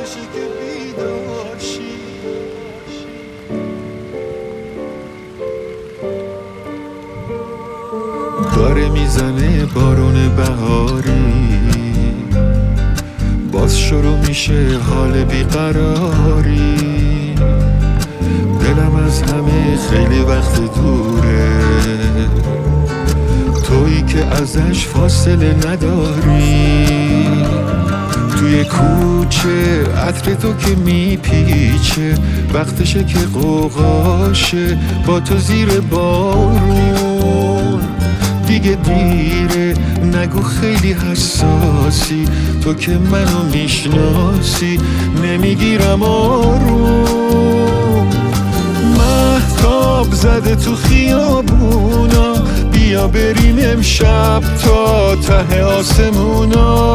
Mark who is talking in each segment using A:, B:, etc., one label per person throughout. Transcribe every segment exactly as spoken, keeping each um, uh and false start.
A: وقتشه که بیدار شی. داره میزنه بارون بهاری، باز شروع میشه حال بیقراری. دلم از همه خیلی وقت دوره، تویی که ازش فاصله نداری. توی کوچه عطر تو که میپیچه، وقتشه که قوقاشه با تو زیر بارون. دیگه دیره نگو خیلی حساسی، تو که منو میشناسی نمیگیرم آروم. مهتاب زده تو خیابونا، بیا بریم امشب تا ته آسمونا.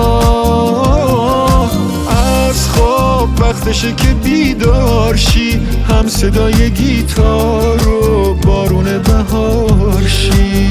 A: از خواب وقتشه که بیدار شی، هم صدای گیتار و بارون بهار شی.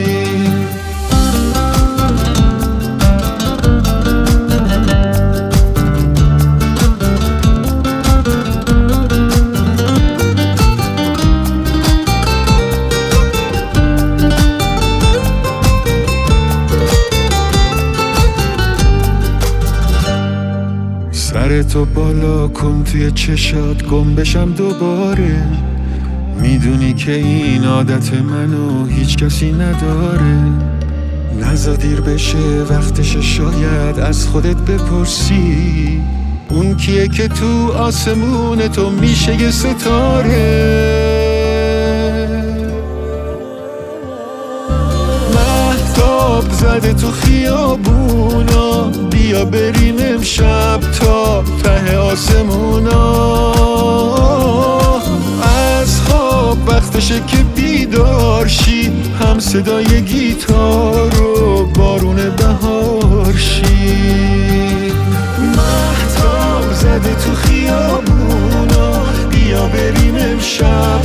A: سرتو بالا کن توی چشات، گم بشم دوباره. میدونی که این عادت منو هیچ کسی نداره. نزا دیر بشه وقتشه، شاید از خودت بپرسی اون کیه که تو آسمون تو میشه یه ستاره. مهتاب زده تو خیابونا، بیا بریم امشب تا ته آسمونا. از خواب وقتشه که بیدار شی، هم صدای گیتار و بارون بهار شی. مهتاب زده تو خیابونا، بیا بریم امشب